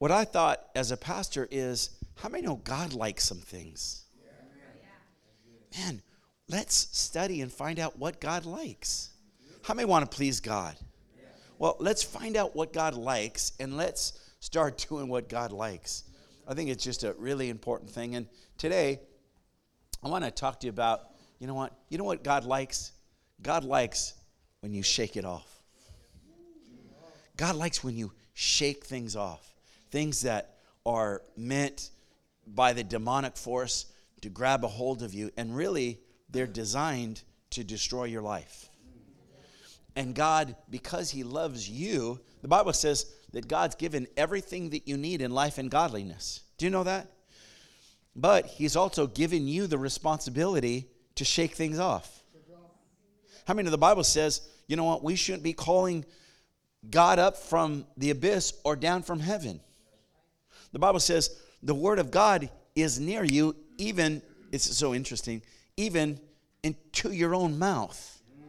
What I thought as a pastor is, how many know God likes some things? Man, let's study and find out what God likes. How many want to please God? Well, let's find out what God likes, and let's start doing what God likes. I think it's just a really important thing. And today, I want to talk to you about, you know what God likes? God likes when you shake it off. God likes when you shake things off. Things that are meant by the demonic force to grab a hold of you, and really they're designed to destroy your life. And God, because he loves you, the Bible says that God's given everything that you need in life and godliness. Do you know that? But he's also given you the responsibility to shake things off. How many of the Bible says, you know what, we shouldn't be calling God up from the abyss or down from heaven. The Bible says the word of God is near you, even, it's so interesting, even into your own mouth.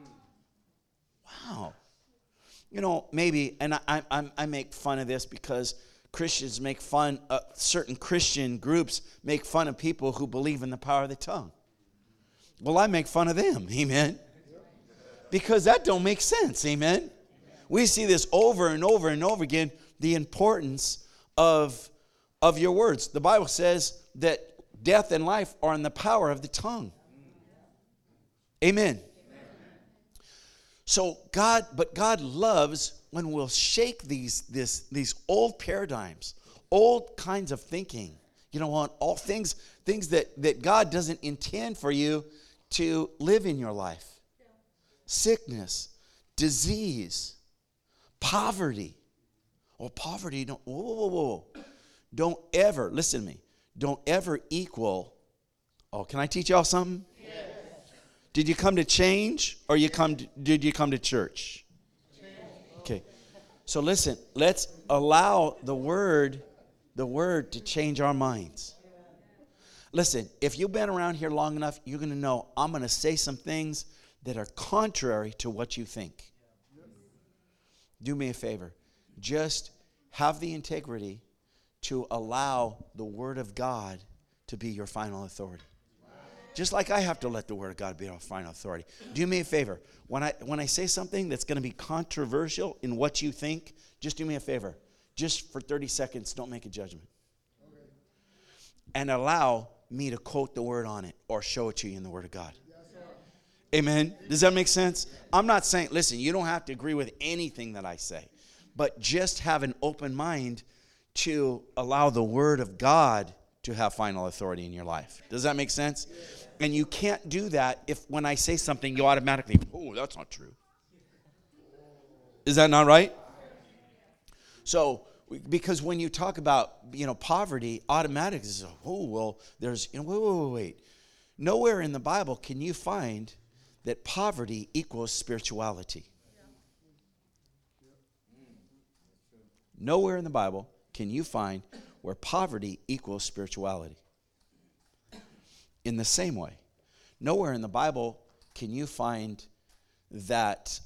Wow. You know, maybe, and I make fun of this because Christians make fun, certain Christian groups make fun of people who believe in the power of the tongue. Well, I make fun of them, amen? Because that don't make sense, amen? We see this over and over and over again, the importance of your words. The Bible says that death and life are in the power of the tongue. Amen. So God loves when we'll shake these old paradigms, old kinds of thinking. You know what? All things that God doesn't intend for you to live in your life. Sickness, disease, poverty. Oh, poverty, whoa. Don't ever, listen to me, don't ever equal, can I teach y'all something? Yes. Did you come to change or did you come to church? Okay. So listen, let's allow the word to change our minds. Listen, if you've been around here long enough, you're going to know I'm going to say some things that are contrary to what you think. Do me a favor. Just have the integrity to allow the Word of God to be your final authority. Just like I have to let the Word of God be our final authority. Do me a favor. When I say something that's going to be controversial in what you think, just do me a favor. Just for 30 seconds, don't make a judgment. And allow me to quote the Word on it or show it to you in the Word of God. Amen? Does that make sense? I'm not saying, listen, you don't have to agree with anything that I say. But just have an open mind to allow the Word of God to have final authority in your life. Does that make sense? And you can't do that if when I say something, you automatically, oh, that's not true. Is that not right? So, because when you talk about, poverty, automatically, there's, wait. Nowhere in the Bible can you find that poverty equals spirituality. Nowhere in the Bible can you find where poverty equals spirituality. In the same way, nowhere in the Bible can you find that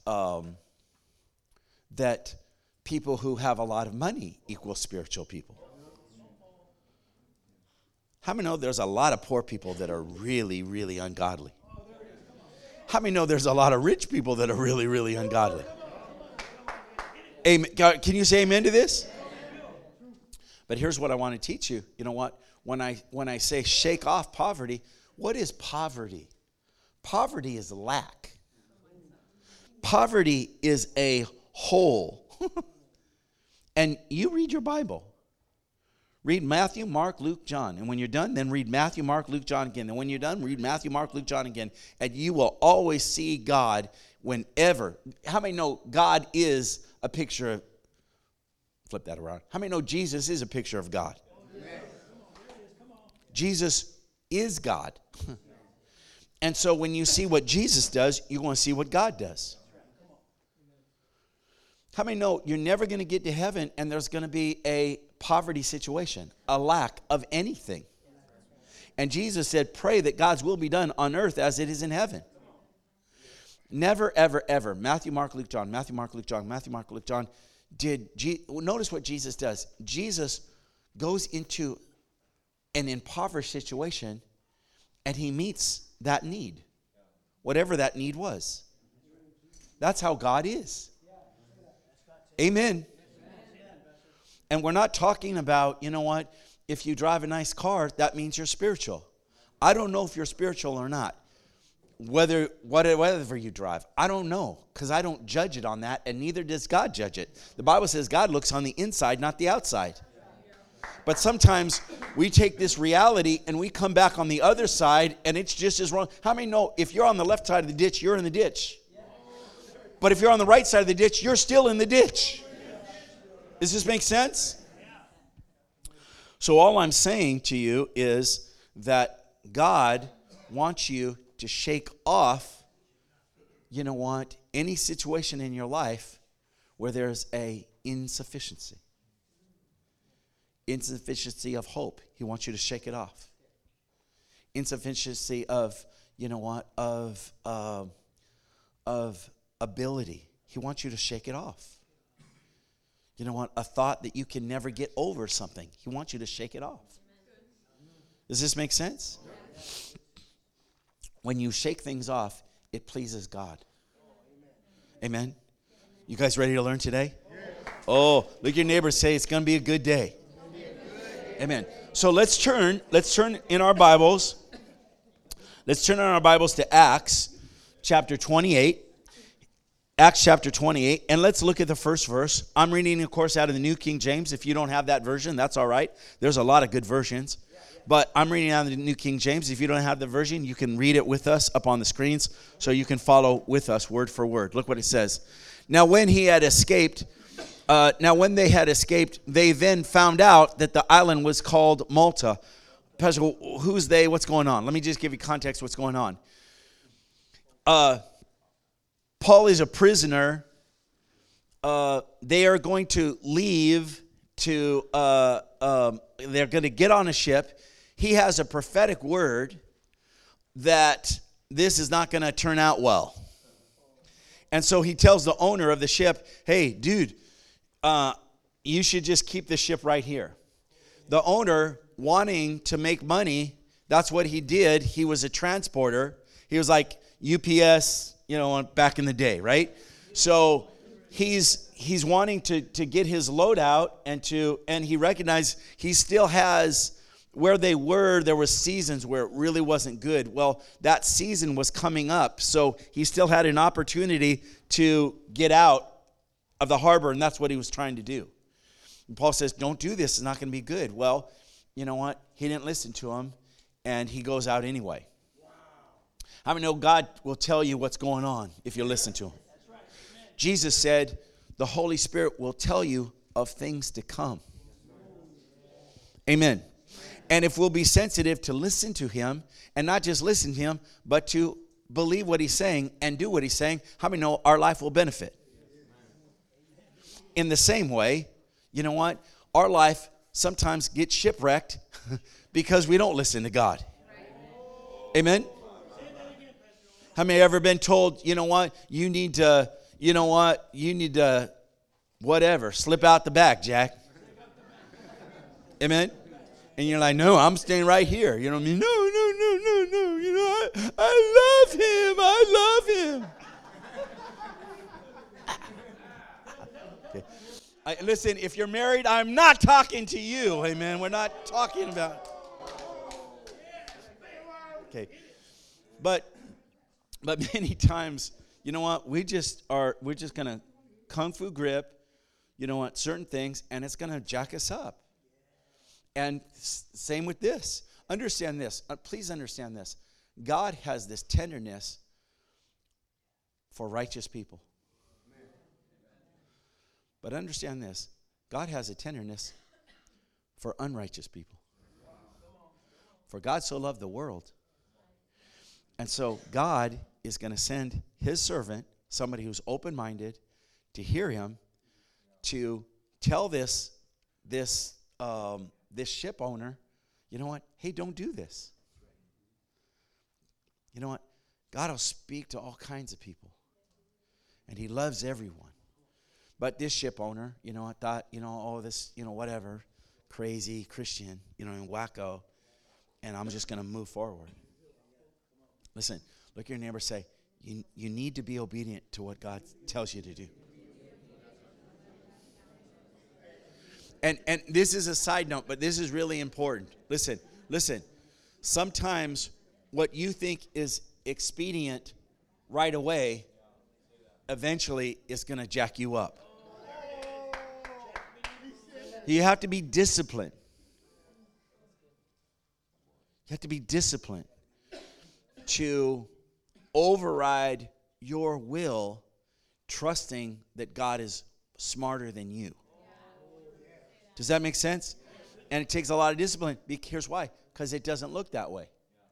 that people who have a lot of money equal spiritual people. How many know there's a lot of poor people that are really, really ungodly? How many know there's a lot of rich people that are really, really ungodly? Amen. Can you say amen to this? But here's what I want to teach you. You know what? When I say shake off poverty, what is poverty? Poverty is lack. Poverty is a hole. And you read your Bible. Read Matthew, Mark, Luke, John. And when you're done, then read Matthew, Mark, Luke, John again. And when you're done, read Matthew, Mark, Luke, John again. And you will always see God whenever. How many know God is a picture of, flip that around. How many know Jesus is a picture of God? Amen. Jesus is God. And so when you see what Jesus does, you're going to see what God does. How many know you're never going to get to heaven and there's going to be a poverty situation, a lack of anything? And Jesus said, pray that God's will be done on earth as it is in heaven. Never, ever, ever. Matthew, Mark, Luke, John. Matthew, Mark, Luke, John. Matthew, Mark, Luke, John. Notice what Jesus does. Jesus goes into an impoverished situation and he meets that need, whatever that need was. That's how God is. Amen. And we're not talking about, you know what, if you drive a nice car, that means you're spiritual. I don't know if you're spiritual or not. Whatever you drive, I don't know, because I don't judge it on that, and neither does God judge it. The Bible says God looks on the inside, not the outside. But sometimes we take this reality and we come back on the other side, and it's just as wrong. How many know if you're on the left side of the ditch, you're in the ditch? But if you're on the right side of the ditch, you're still in the ditch. Does this make sense? So all I'm saying to you is that God wants you to shake off, you know what, any situation in your life where there's a insufficiency of hope. He wants you to shake it off. Insufficiency of, you know what, of ability. He wants you to shake it off. You know what, a thought that you can never get over something. He wants you to shake it off. Does this make sense? When you shake things off, it pleases God. Amen. You guys ready to learn today? Oh, look at your neighbor, say it's going to be a good day. Amen. So let's turn in our Bibles. Let's turn in our Bibles to Acts chapter 28. Acts chapter 28, and let's look at the first verse. I'm reading, of course, out of the New King James. If you don't have that version, that's all right. There's a lot of good versions. But I'm reading out of the New King James. If you don't have the version, you can read it with us up on the screens so you can follow with us word for word. Look what it says. Now when they had escaped, they then found out that the island was called Malta. Pastor, who's they? What's going on? Let me just give you context what's going on. Paul is a prisoner. They are going to leave to, they're going to get on a ship. He has a prophetic word that this is not going to turn out well. And so he tells the owner of the ship, hey, dude, you should just keep the ship right here. The owner, wanting to make money, that's what he did. He was a transporter. He was like UPS, you know, back in the day, right? So he's wanting to get his load out and he recognized he still has, where they were, there was seasons where it really wasn't good. Well, that season was coming up, so he still had an opportunity to get out of the harbor, and that's what he was trying to do. And Paul says, don't do this, it's not going to be good. Well, you know what? He didn't listen to him, and he goes out anyway. How many know God will tell you what's going on if you listen to him? Jesus said, the Holy Spirit will tell you of things to come. Amen. And if we'll be sensitive to listen to him, and not just listen to him, but to believe what he's saying and do what he's saying, how many know our life will benefit? In the same way, you know what? Our life sometimes gets shipwrecked because we don't listen to God. Amen? How many have ever been told, you know what? You need to, whatever, slip out the back, Jack. Amen? And you're like, no, I'm staying right here. You know what I mean? No. You know, I love him. Okay. Listen, if you're married, I'm not talking to you. Amen. We're not talking about. Okay. But many times, you know what? We're just going to kung fu grip, you know what, certain things, and it's going to jack us up. And same with this. Understand this. Please understand this. God has this tenderness for righteous people. But understand this. God has a tenderness for unrighteous people. For God so loved the world. And so God is going to send his servant, somebody who's open-minded, to hear him, to tell this ship owner, you know what? Hey, don't do this. You know what? God will speak to all kinds of people. And he loves everyone. But this ship owner, you know, I thought, you know, oh, this, you know, whatever. crazy Christian, and wacko, and I'm just going to move forward. Listen, look at your neighbor, say, you need to be obedient to what God tells you to do. And this is a side note, but this is really important. Listen. Sometimes what you think is expedient right away eventually is going to jack you up. You have to be disciplined. You have to be disciplined to override your will, trusting that God is smarter than you. Does that make sense? And it takes a lot of discipline. Here's why. Because it doesn't look that way.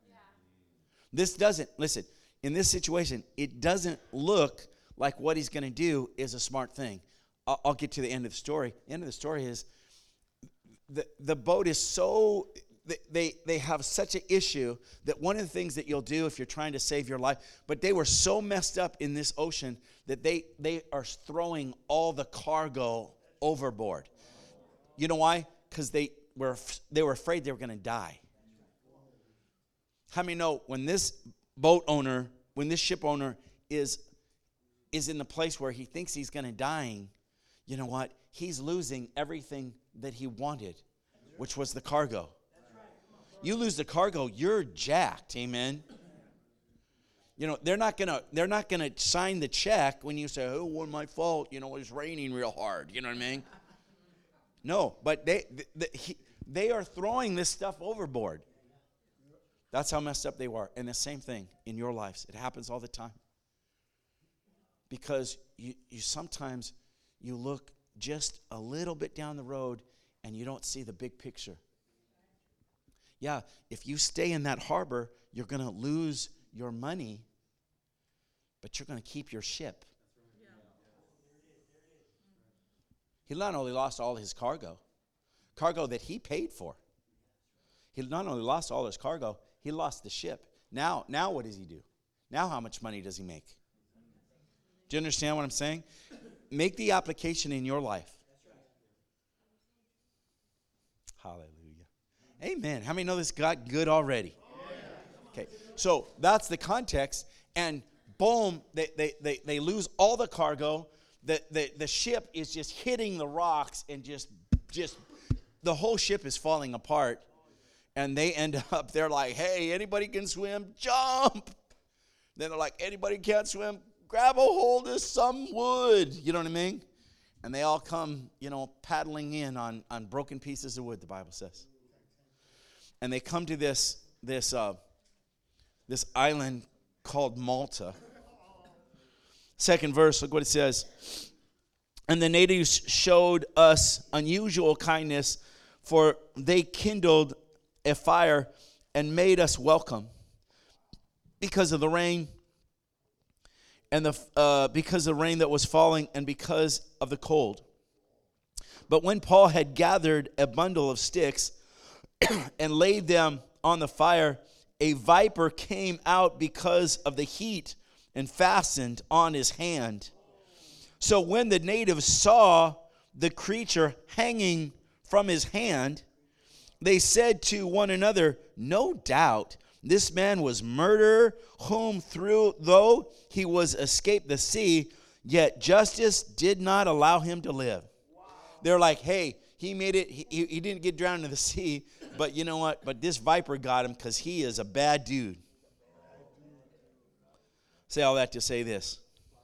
Listen, in this situation, it doesn't look like what he's going to do is a smart thing. I'll get to the end of the story. The end of the story is the boat is so, they have such an issue that one of the things that you'll do if you're trying to save your life, but they were so messed up in this ocean that they are throwing all the cargo overboard. You know why? Because they were afraid they were going to die. How many know when this ship owner is in the place where he thinks he's going to die, you know what? He's losing everything that he wanted, which was the cargo. You lose the cargo, you're jacked. Amen. They're not gonna sign the check when you say, "Oh, it wasn't my fault. It was raining real hard." You know what I mean? No, but they are throwing this stuff overboard. That's how messed up they were. And the same thing in your lives. It happens all the time. Because you sometimes you look just a little bit down the road and you don't see the big picture. Yeah, if you stay in that harbor, you're going to lose your money, but you're going to keep your ship. He not only lost all his cargo that he paid for. He not only lost all his cargo, he lost the ship. Now what does he do? Now how much money does he make? Do you understand what I'm saying? Make the application in your life. Hallelujah. Amen. How many know this got good already? Okay, so that's the context. And boom, they lose all the cargo. The ship is just hitting the rocks and just the whole ship is falling apart. And they end up, they're like, "Hey, anybody can swim, jump." Then they're like, "Anybody can't swim, grab a hold of some wood." You know what I mean? And they all come, paddling in on broken pieces of wood, the Bible says. And they come to this island called Malta. Second verse, look what it says. "And the natives showed us unusual kindness, for they kindled a fire and made us welcome because of the rain and because of the rain that was falling and because of the cold. But when Paul had gathered a bundle of sticks and laid them on the fire, a viper came out because of the heat and fastened on his hand. So when the natives saw the creature hanging from his hand, they said to one another, 'No doubt this man was murdered, whom though he was escaped the sea, yet justice did not allow him to live.'" Wow. They're like, "Hey, he made it. He didn't get drowned in the sea, but you know what? But this viper got him because he is a bad dude." Say all that to say this.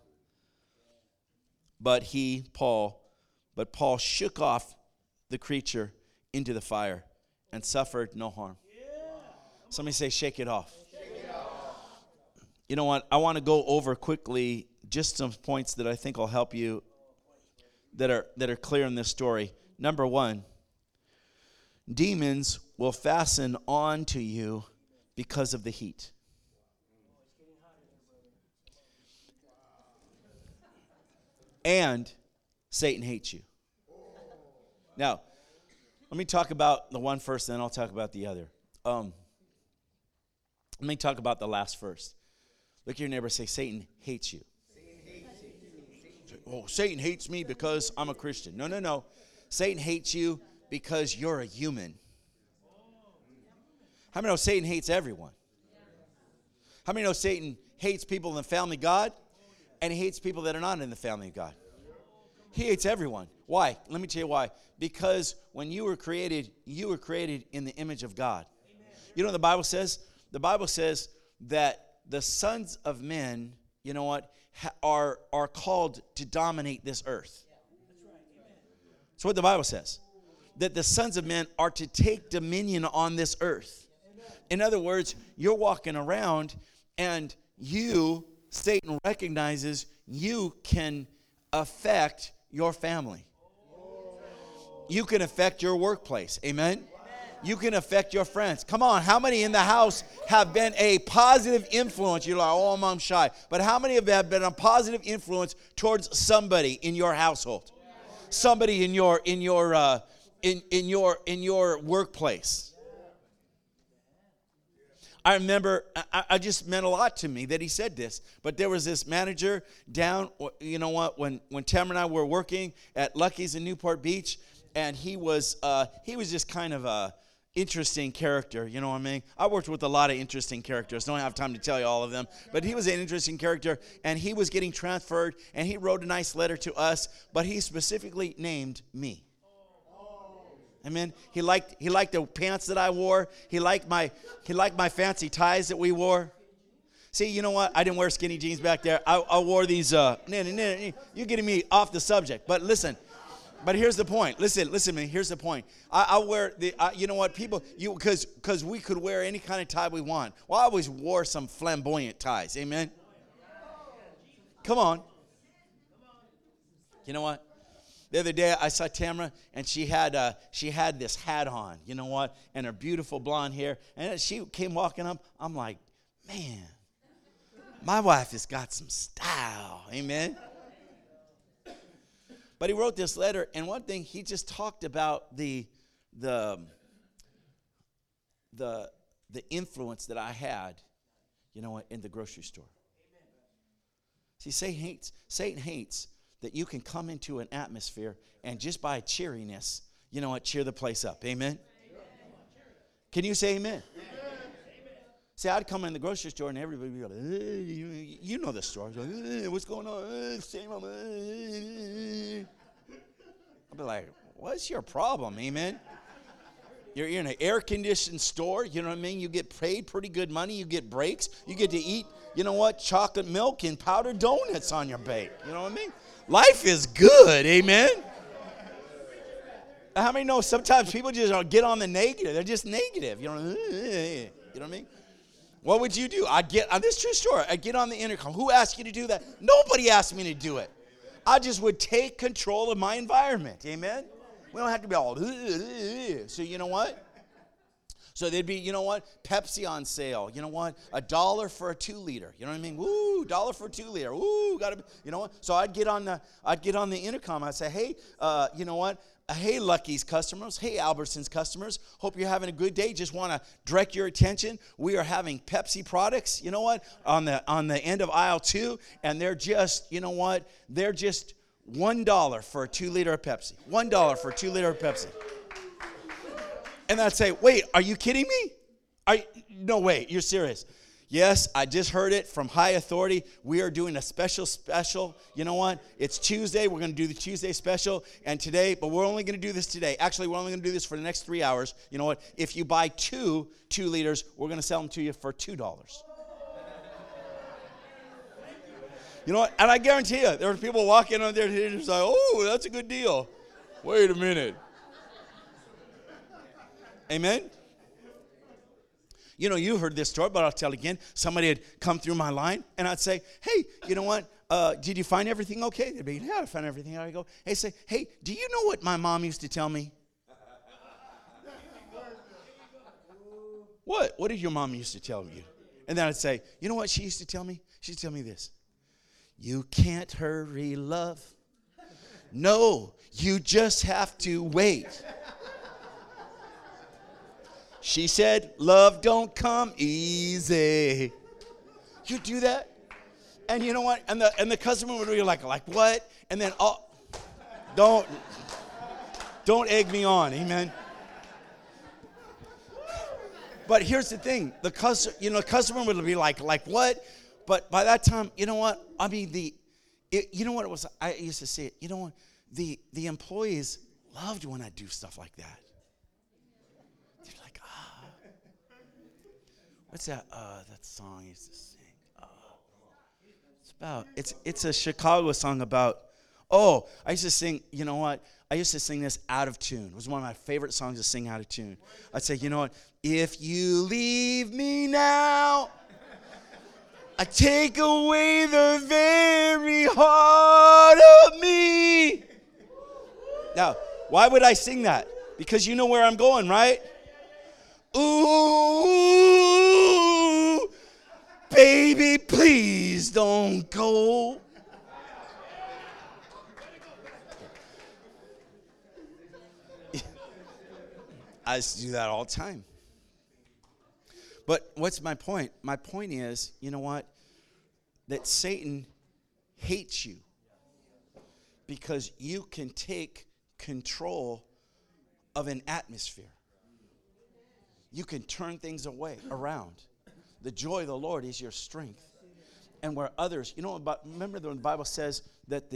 But Paul shook off the creature into the fire and suffered no harm. Somebody say, "Shake it off." You know what? I want to go over quickly just some points that I think will help you that are clear in this story. Number one, demons will fasten on to you because of the heat. And Satan hates you. Now, let me talk about the one first, then I'll talk about the other. Let me talk about the last first. Look at your neighbor and say, "Satan hates you." "Oh, Satan hates me because I'm a Christian." No. Satan hates you because you're a human. How many know Satan hates everyone? How many know Satan hates people in the family of God, and he hates people that are not in the family of God? He hates everyone. Why? Let me tell you why. Because when you were created in the image of God. You know what the Bible says? The Bible says that the sons of men, you know what, are called to dominate this earth. That's what the Bible says. That the sons of men are to take dominion on this earth. In other words, you're walking around and Satan recognizes you can affect your family. You can affect your workplace. Amen? You can affect your friends. Come on, how many in the house have been a positive influence? You're like, oh, I'm shy. But how many of you have been a positive influence towards somebody in your household? Somebody in your workplace. I remember, I just meant a lot to me that he said this. But there was this manager down, you know what, when Tamara and I were working at Lucky's in Newport Beach, and he was just kind of a interesting character, you know what I mean? I worked with a lot of interesting characters. Don't have time to tell you all of them. But he was an interesting character, and he was getting transferred, and he wrote a nice letter to us, but he specifically named me. Amen. He liked the pants that I wore. He liked my fancy ties that we wore. See, you know what? I didn't wear skinny jeans back there. I wore these. You're getting me off the subject. But listen. But here's the point. Listen to me. Here's the point. I wear the. You know what? People, because we could wear any kind of tie we want. Well, I always wore some flamboyant ties. Amen. Come on. You know what? The other day, I saw Tamara, and she had this hat on, you know what, and her beautiful blonde hair. And as she came walking up, I'm like, man, my wife has got some style, amen. But he wrote this letter, and one thing, he just talked about the influence that I had, you know what, in the grocery store. See, Satan hates that you can come into an atmosphere and just by cheeriness, you know what, cheer the place up. Amen? Can you say amen? See, I'd come in the grocery store and everybody would be like, hey, you know the story. Like, hey, what's going on? I'd be like, what's your problem? Amen? You're in an air-conditioned store. You know what I mean? You get paid pretty good money. You get breaks. You get to eat, you know what, chocolate milk and powdered donuts on your plate. You know what I mean? Life is good, amen? How many know sometimes people just get on the negative? They're just negative. You know what I mean? What would you do? On this true story, I get on the intercom. Who asked you to do that? Nobody asked me to do it. I just would take control of my environment, amen? We don't have to be all, so you know what? So there'd be, you know what, Pepsi on sale. You know what, $1 for a 2-liter. You know what I mean? Woo, $1 for a 2-liter. Woo, gotta, you know what? So I'd get on the intercom. I'd say, hey, you know what? Hey, Lucky's customers. Hey, Albertsons customers. Hope you're having a good day. Just want to direct your attention. We are having Pepsi products. You know what? On the end of aisle 2, and they're just, you know what? They're just $1 for a 2-liter of Pepsi. $1 for a 2-liter of Pepsi. And I'd say, wait, are you kidding me? No way, you're serious. Yes, I just heard it from high authority. We are doing a special. You know what? It's Tuesday. We're going to do the Tuesday special. And today, but we're only going to do this today. Actually, we're only going to do this for the next 3 hours. You know what? If you buy 2 liters, we're going to sell them to you for $2. You know what? And I guarantee you, there were people walking on there and just like, oh, that's a good deal. Wait a minute. Amen? You know, you heard this story, but I'll tell it again. Somebody had come through my line, and I'd say, hey, you know what? Did you find everything okay? They'd be, yeah, I found everything. I'd go, hey, say, hey, do you know what my mom used to tell me? What? What did your mom used to tell you? And then I'd say, you know what she used to tell me? She used to tell me this. You can't hurry love. No, you just have to wait. She said, love don't come easy. You do that? And you know what? And the customer would be like what? And then, oh, don't. Don't egg me on, amen. But here's the thing: the customer would be like what? But by that time, you know what? I mean, you know what it was? I used to say it. You know what? The employees loved when I do stuff like that. They're like, what's that? That song I used to sing. It's a Chicago song about. Oh, I used to sing. You know what? I used to sing this out of tune. It was one of my favorite songs to sing out of tune. I'd say, you know what? If you leave me now, I take away the very heart of me. Now, why would I sing that? Because you know where I'm going, right? Ooh, baby, please don't go. I used to do that all the time. But what's my point? My point is, you know what? That Satan hates you because you can take control of an atmosphere. You can turn things around. The joy of the Lord is your strength. And where others, you know, remember when the Bible says that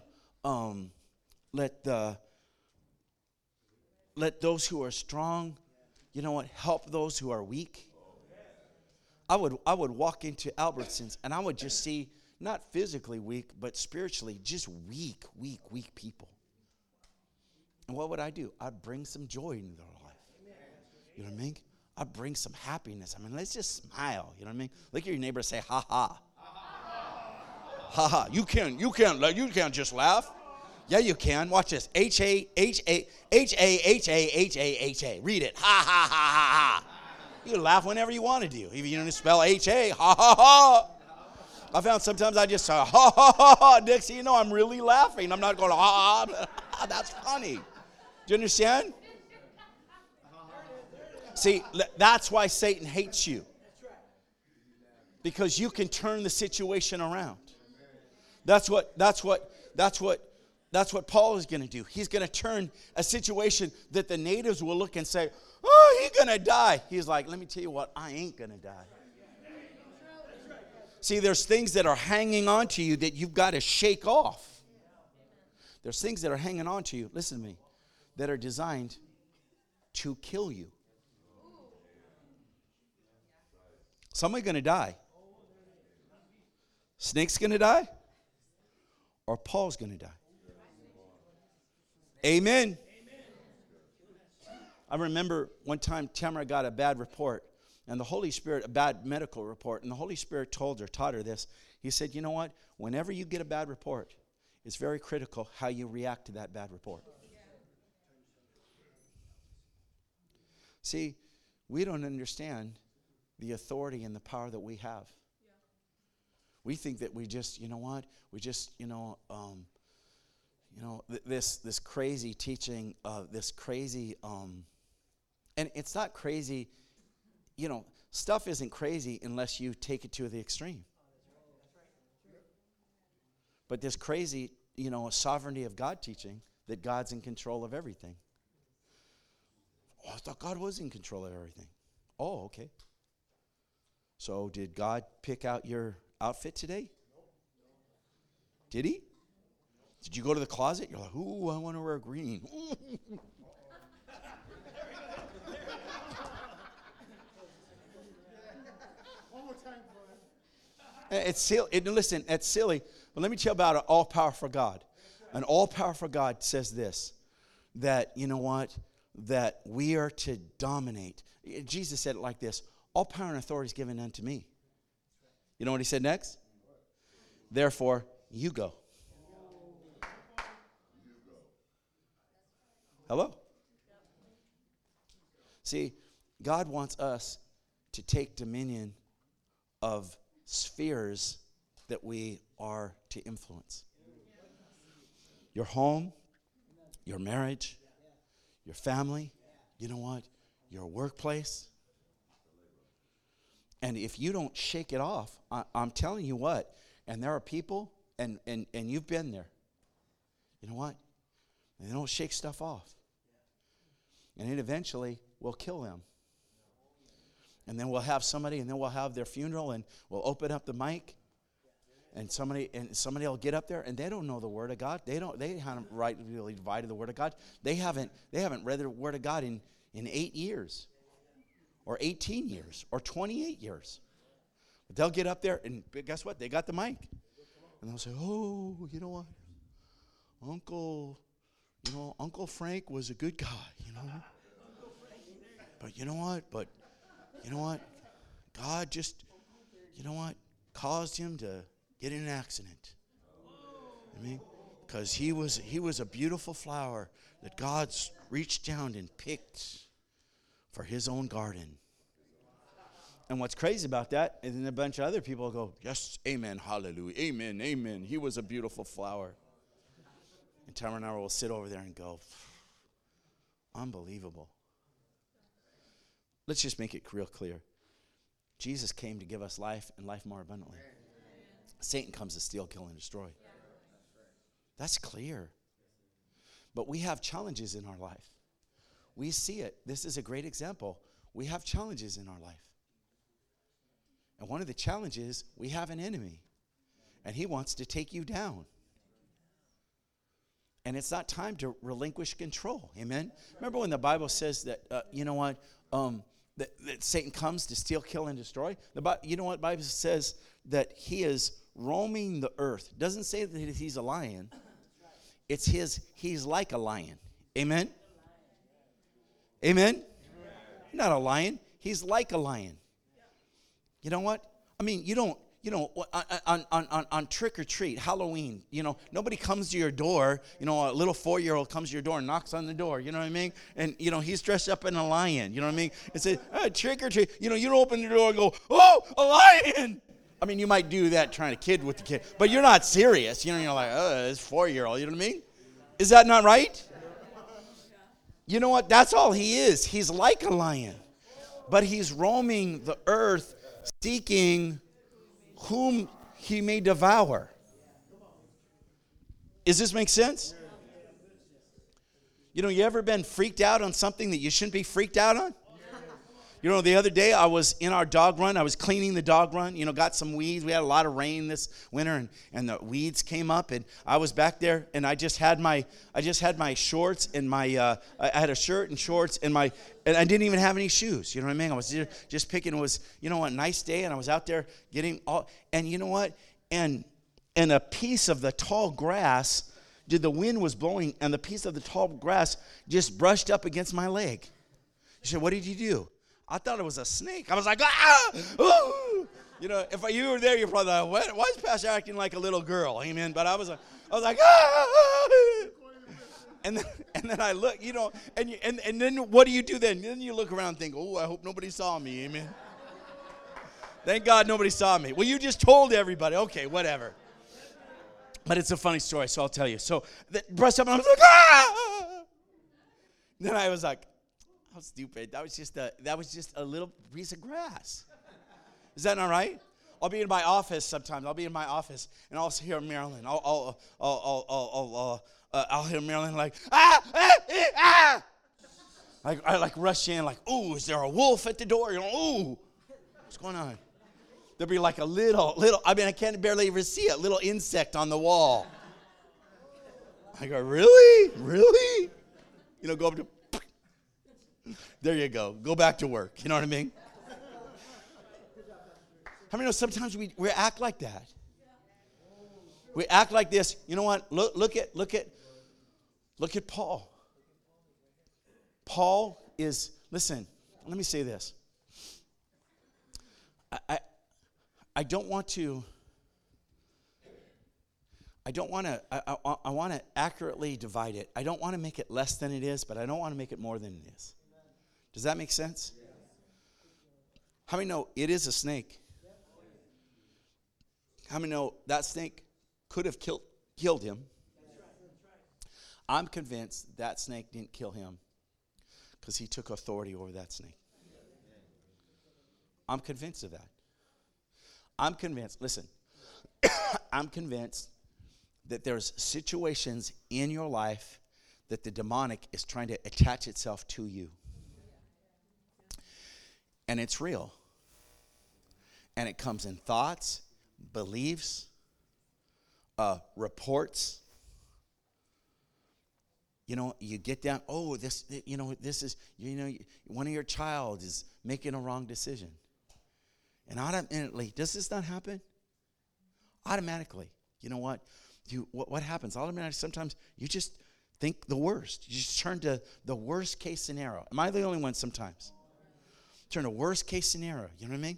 let those who are strong, you know what, help those who are weak. I would walk into Albertsons and I would just see, not physically weak, but spiritually just weak people. And what would I do? I'd bring some joy into their life. You know what I mean? I'd bring some happiness. I mean, let's just smile. You know what I mean? Look at your neighbor and say, ha ha. Ha ha. You can't just laugh. Yeah, you can. Watch this. H-A-H-A. Read it. Ha ha ha ha ha. You can laugh whenever you want to do. Even you don't spell H-A. Ha ha ha. I found sometimes I just say ha ha ha ha. Next thing you know, I'm really laughing. I'm not going ha ha. That's funny. Do you understand? See, that's why Satan hates you. Because you can turn the situation around. That's what Paul is going to do. He's going to turn a situation that the natives will look and say, oh, he's going to die. He's like, let me tell you what, I ain't going to die. See, there's things that are hanging on to you that you've got to shake off. There's things that are hanging on to you, listen to me, that are designed to kill you. Somebody's going to die. Snake's going to die, or Paul's going to die. Amen. I remember one time Tamara got a bad report, and the Holy Spirit, a bad medical report, and the Holy Spirit taught her this. He said, you know what? Whenever you get a bad report, it's very critical how you react to that bad report. See, we don't understand the authority and the power that we have. We think that we just, you know what? We just, this crazy teaching, this crazy, and it's not crazy, stuff isn't crazy unless you take it to the extreme. But this crazy, sovereignty of God teaching that God's in control of everything. Oh, I thought God was in control of everything. Oh, okay. So did God pick out your outfit today? Did he? Did you go to the closet? You're like, ooh, I want to wear green. One more time, it's silly. Listen, it's silly. But let me tell you about an all-powerful God. An all-powerful God says this, that, you know what, that we are to dominate. Jesus said it like this, all power and authority is given unto me. You know what he said next? Therefore, you go. Hello? See, God wants us to take dominion of spheres that we are to influence. Your home, your marriage, your family, you know what? Your workplace. And if you don't shake it off, I'm telling you what, and there are people, and you've been there. You know what? They don't shake stuff off. And it eventually will kill them. And then we'll have somebody, and then we'll have their funeral, and we'll open up the mic, and somebody will get up there, and they don't know the Word of God. They haven't rightly divided the Word of God. They haven't read the Word of God in 8 years, or 18 years, or 28 years. But they'll get up there, and guess what? They got the mic, and they'll say, "Oh, you know what? Uncle Frank was a good guy, But you know what? God just, caused him to get in an accident. Because he was a beautiful flower that God reached down and picked for his own garden." And what's crazy about that is then a bunch of other people go, "Yes, amen, hallelujah, amen, amen. He was a beautiful flower." And Tamara and I will sit over there and go, unbelievable. Let's just make it real clear. Jesus came to give us life and life more abundantly. Satan comes to steal, kill, and destroy. That's clear. But we have challenges in our life. We see it. This is a great example. We have challenges in our life. And one of the challenges, we have an enemy. And he wants to take you down. And it's not time to relinquish control. Amen? Remember when the Bible says that, that Satan comes to steal, kill, and destroy? The Bible says that he is roaming the earth. It doesn't say that he's a lion. It's he's like a lion. Amen? Amen? He's not a lion. He's like a lion. You know what? I mean, on trick or treat, Halloween, nobody comes to your door. A little 4-year-old comes to your door and knocks on the door. You know what I mean? And he's dressed up in a lion. You know what I mean? And says, trick or treat. You don't open the door and go, "Oh, a lion!" I mean, you might do that trying to kid with the kid, but you're not serious. You're like, "Oh, this 4-year-old." You know what I mean? Is that not right? You know what? That's all he is. He's like a lion, but he's roaming the earth, seeking whom he may devour. Does this make sense? You ever been freaked out on something that you shouldn't be freaked out on? The other day I was in our dog run. I was cleaning the dog run. Got some weeds. We had a lot of rain this winter, and the weeds came up. And I was back there, and I just had my shorts and I had a shirt and shorts and I didn't even have any shoes. You know what I mean? I was just picking. It was a nice day, and I was out there getting all. And you know what? And a piece of the tall grass, the wind was blowing, and the piece of the tall grass just brushed up against my leg. You said, "What did you do?" I thought it was a snake. I was like, "Ah!" Ooh! If you were there, you're probably like, "Why is Pastor acting like a little girl?" Amen. But I was like, "Ah!" And then I look, and then what do you do then? Then you look around and think, "Oh, I hope nobody saw me." Amen. Thank God nobody saw me. Well, you just told everybody. Okay, whatever. But it's a funny story, so I'll tell you. So the brushed up, and I was like, "Ah!" Then I was like, how stupid. That was just a little piece of grass. Is that not right? I'll be in my office sometimes. I'll be in my office, and I'll hear Marilyn. I'll hear Marilyn like, "Ah, ah, ah, ah." I rush in like, "Ooh, is there a wolf at the door?" "Ooh, what's going on?" There'll be like a little, I mean, I can't barely even see it, little insect on the wall. I go, "Really? Really?" Go up to, there you go. Go back to work. You know what I mean? How many know sometimes we act like that? We act like this. You know what? Look at Paul. Paul is, listen, let me say this. I want to accurately divide it. I don't want to make it less than it is, but I don't want to make it more than it is. Does that make sense? How many know it is a snake? How many know that snake could have killed him? I'm convinced that snake didn't kill him because he took authority over that snake. I'm convinced of that. I'm convinced, listen, I'm convinced that there's situations in your life that the demonic is trying to attach itself to you. And it's real. And it comes in thoughts, beliefs, reports. You get down, this is, one of your child is making a wrong decision. And automatically, does this not happen? Automatically, you know what? What happens? Automatically, sometimes you just think the worst. You just turn to the worst case scenario. Am I the only one sometimes? Turn to worst case scenario. You know what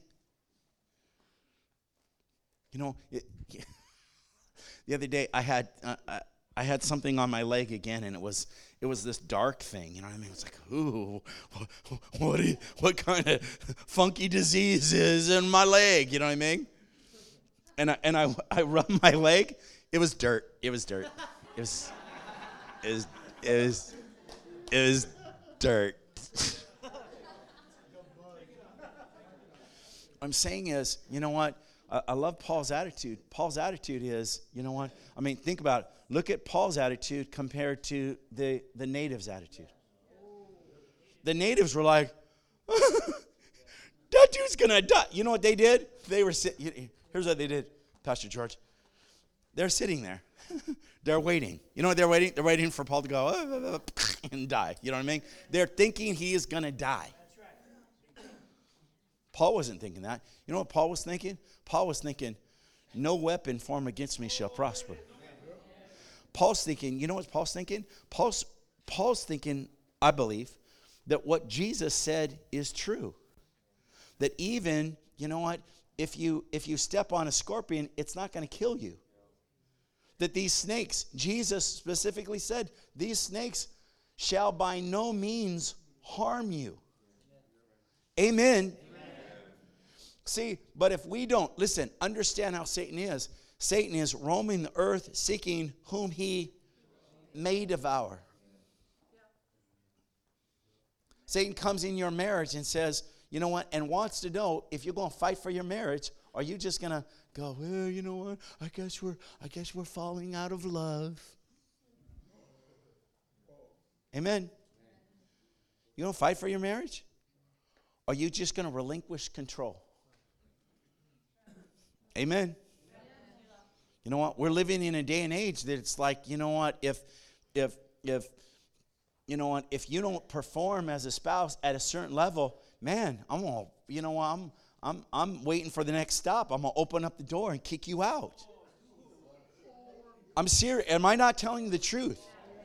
I mean? The other day I had something on my leg again, and it was this dark thing. You know what I mean? It's like, ooh, what kind of funky disease is in my leg? You know what I mean? And I rubbed my leg. It was dirt. It was dirt. It was dirt. What I'm saying is, you know what? I love Paul's attitude. Paul's attitude is, you know what? I mean, think about it. Look at Paul's attitude compared to the natives' attitude. The natives were like, that dude's going to die. You know what they did? They were here's what they did, Pastor George. They're sitting there. They're waiting. You know what they're waiting? They're waiting for Paul to go and die. You know what I mean? They're thinking he is going to die. Paul wasn't thinking that. You know what Paul was thinking? Paul was thinking, no weapon formed against me shall prosper. Paul's thinking, you know what Paul's thinking? Paul's thinking, I believe, that what Jesus said is true. That even, you know what, if you step on a scorpion, it's not going to kill you. That these snakes, Jesus specifically said, these snakes shall by no means harm you. Amen. See, but if we don't, listen, understand how Satan is. Satan is roaming the earth seeking whom he may devour. Satan comes in your marriage and says, you know what, and wants to know if you're going to fight for your marriage, or are you just going to go, well, you know what, I guess we're falling out of love. Amen. You going to fight for your marriage? Or are you just going to relinquish control? Amen. You know what? We're living in a day and age that it's like, you know what? If you know what? If you don't perform as a spouse at a certain level, man, I'm gonna, you know what? I'm waiting for the next stop. I'm gonna open up the door and kick you out. I'm serious. Am I not telling you the truth?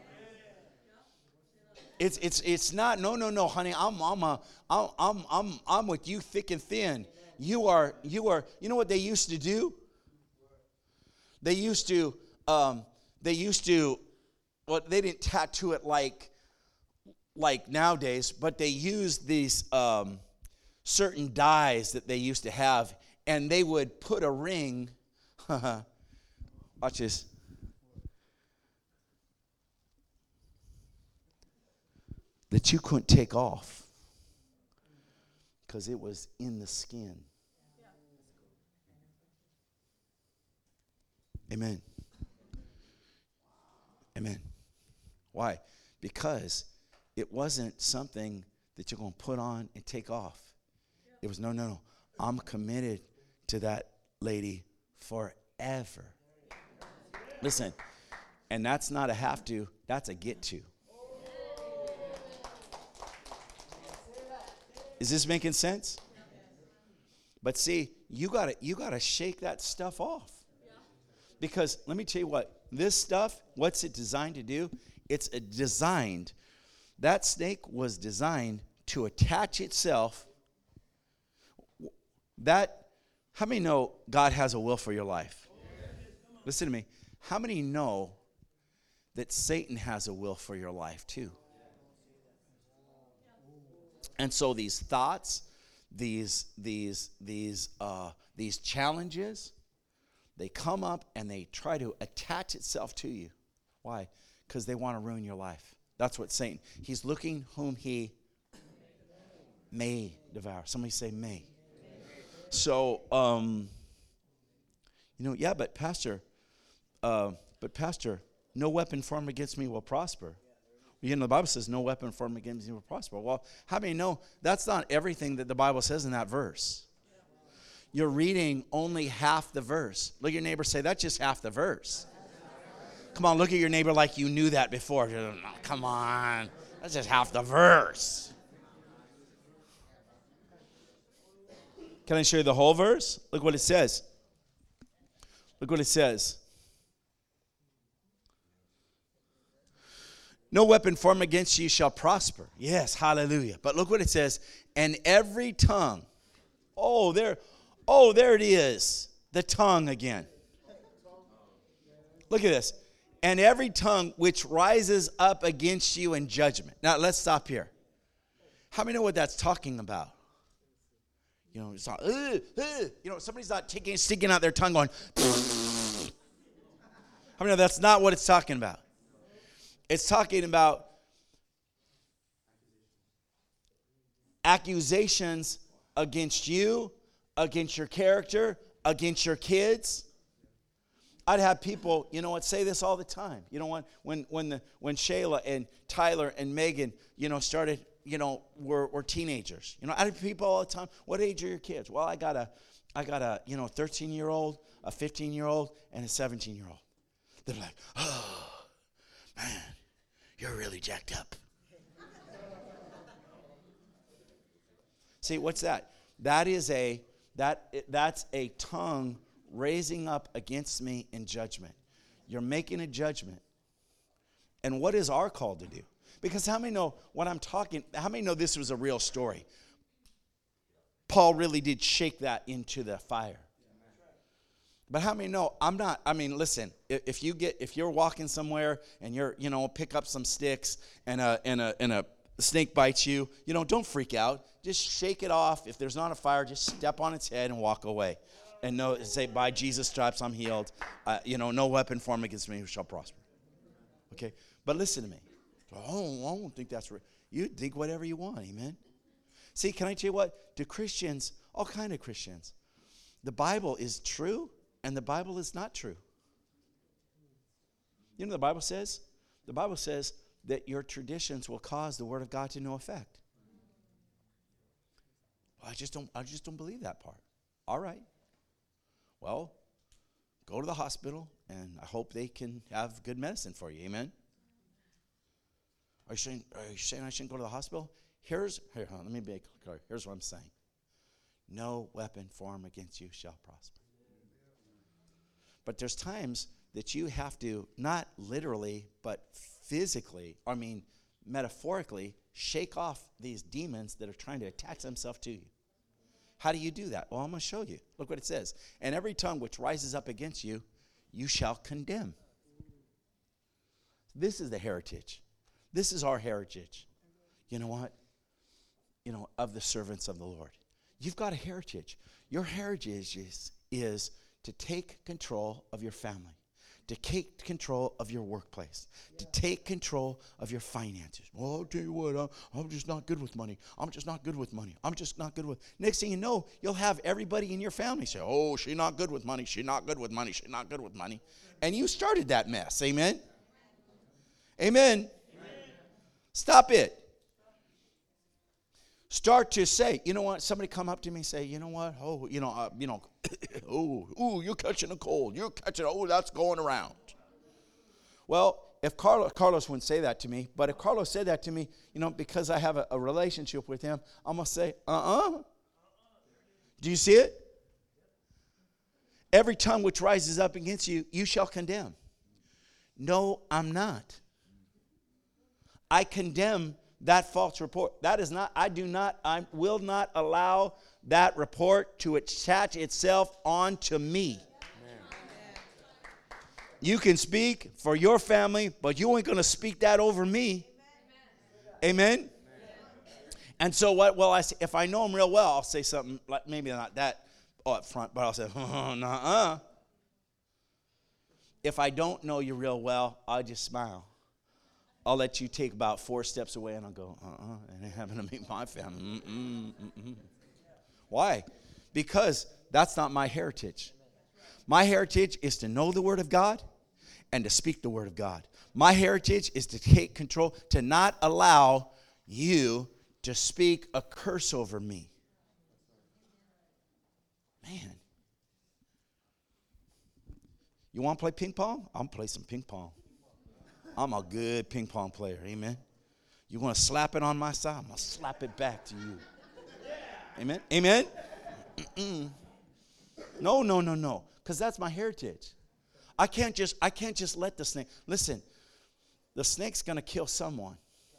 It's not. No, honey. I'm with you thick and thin. You are. You know what they used to do? They used to. Well, they didn't tattoo it like nowadays, but they used these certain dyes that they used to have, and they would put a ring. Watch this. That you couldn't take off because it was in the skin. Amen. Amen. Why? Because it wasn't something that you're going to put on and take off. It was, no. I'm committed to that lady forever. Listen, and that's not a have to, that's a get to. Is this making sense? But see, you gotta shake that stuff off. Because let me tell you what, this stuff, what's it designed to do? It's designed, that snake was designed to attach itself. How many know God has a will for your life? Listen to me. How many know that Satan has a will for your life too? And so these thoughts, these challenges, they come up and they try to attach itself to you. Why? Because they want to ruin your life. That's what Satan. He's looking whom he may devour. Somebody say may. So, yeah, but Pastor, no weapon formed against me will prosper. You know, the Bible says no weapon formed against you will prosper. Well, how many know that's not everything that the Bible says in that verse? You're reading only half the verse. Look at your neighbor, say, that's just half the verse. Come on, look at your neighbor like you knew that before. Come on, that's just half the verse. Can I show you the whole verse? Look what it says. Look what it says. No weapon formed against you shall prosper. Yes, hallelujah. But look what it says. And every tongue. Oh, there it is. The tongue again. Look at this. And every tongue which rises up against you in judgment. Now, let's stop here. How many know what that's talking about? You know, it's not, you know, somebody's not sticking out their tongue going, how many know that's not what it's talking about? It's talking about accusations against you, against your character, against your kids. I'd have people, you know what, say this all the time. You know, when Shayla and Tyler and Megan, you know, started, you know, were teenagers. You know, I have people all the time, what age are your kids? Well, I got a, you know, 13-year-old, a 15-year-old, and a 17-year-old. They're like, oh, man, you're really jacked up. See, what's that? That's a tongue raising up against me in judgment. You're making a judgment. And what is our call to do? Because how many know what I'm talking, how many know this was a real story? Paul really did shake that into the fire. But how many know listen, if you're walking somewhere and you're, you know, pick up some sticks and a snake bites you, you know, don't freak out. Just shake it off. If there's not a fire, just step on its head and walk away. And say, by Jesus' stripes I'm healed. You know, no weapon formed against me shall prosper. Okay? But listen to me. Oh, I don't think that's right. You think whatever you want, amen? See, can I tell you what? To Christians, all kind of Christians, the Bible is true and the Bible is not true. You know what the Bible says? The Bible says that your traditions will cause the word of God to no effect. Well, I just don't believe that part. All right. Well, go to the hospital and I hope they can have good medicine for you. Amen. Are you saying I shouldn't go to the hospital? Here, let me be clear. Here's what I'm saying. No weapon formed against you shall prosper. But there's times that you have to, not literally, but physically, metaphorically, shake off these demons that are trying to attach themselves to you. How do you do that? Well, I'm going to show you. Look what it says. And every tongue which rises up against you, you shall condemn. This is the heritage. This is our heritage. You know what? You know, of the servants of the Lord. You've got a heritage. Your heritage is to take control of your family, to take control of your workplace, to take control of your finances. Well, I'll tell you what, I'm just not good with money. I'm just not good with money. I'm just not good with. Next thing you know, you'll have everybody in your family say, oh, she's not good with money. She's not good with money. She's not good with money. And you started that mess. Amen? Amen. Stop it. Start to say, you know what? Somebody come up to me and say, you know what? Oh, oh, you're catching a cold. That's going around. Well, if Carlos wouldn't say that to me, but if Carlos said that to me, you know, because I have a relationship with him, I'm going to say, Do you see it? Every tongue which rises up against you, you shall condemn. No, I'm not. I condemn that false report. That is not, I will not allow that report to attach itself onto me. Amen. You can speak for your family, but you ain't going to speak that over me. Amen? Amen? And so what will I say? If I know him real well, I'll say something like, maybe not that up front, but I'll say, nuh-uh. If I don't know you real well, I'll just smile. I'll let you take about 4 steps away, and I'll go, it ain't happening to me, my family. Why? Because that's not my heritage. My heritage is to know the Word of God and to speak the Word of God. My heritage is to take control, to not allow you to speak a curse over me. Man. You want to play ping pong? I'm going to play some ping pong. I'm a good ping pong player. Amen. You want to slap it on my side? I'm going to slap it back to you. Amen. Amen. No. Because that's my heritage. I can't just let the snake. Listen, the snake's going to kill someone.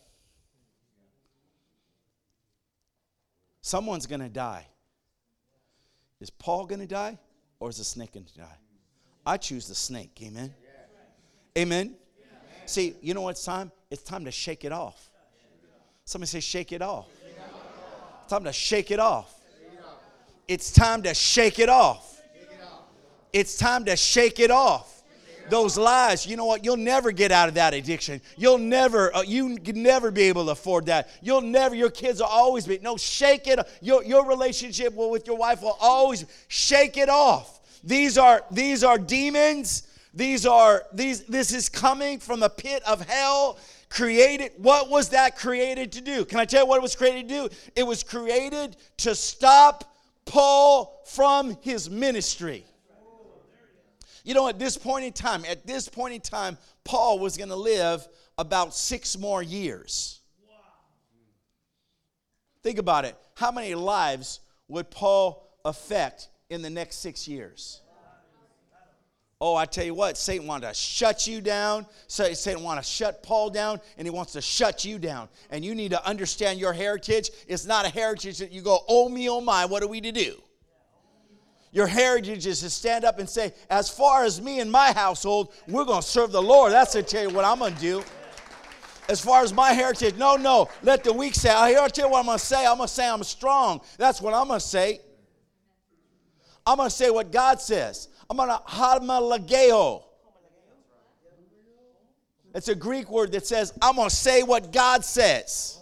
Someone's going to die. Is Paul going to die or is the snake going to die? I choose the snake. Amen. Amen. See, you know what it's time? It's time to shake it off. Somebody say shake it off. It's time to shake it off. It's time to shake it off. It's time to shake it off. Those lies, you know what? You'll never get out of that addiction. You can never be able to afford that. Your kids will always be. No, shake it. Your relationship with your wife will always shake it off. These are demons. This is coming from the pit of hell. Created. What was that created to do? Can I tell you what it was created to do? It was created to stop Paul from his ministry. You know, at this point in time, Paul was going to live about 6 more years. Think about it. How many lives would Paul affect in the next 6 years? Oh, I tell you what, Satan wanted to shut you down. Satan wanted to shut Paul down, and he wants to shut you down. And you need to understand your heritage. It's not a heritage that you go, oh me, oh my, what are we to do? Your heritage is to stand up and say, as far as me and my household, we're going to serve the Lord. That's to tell you what I'm going to do. As far as my heritage, no. Let the weak say, I'll tell you what I'm going to say. I'm going to say I'm strong. That's what I'm going to say. I'm going to say what God says. I'm going to homalageo. It's a Greek word that says, I'm going to say what God says.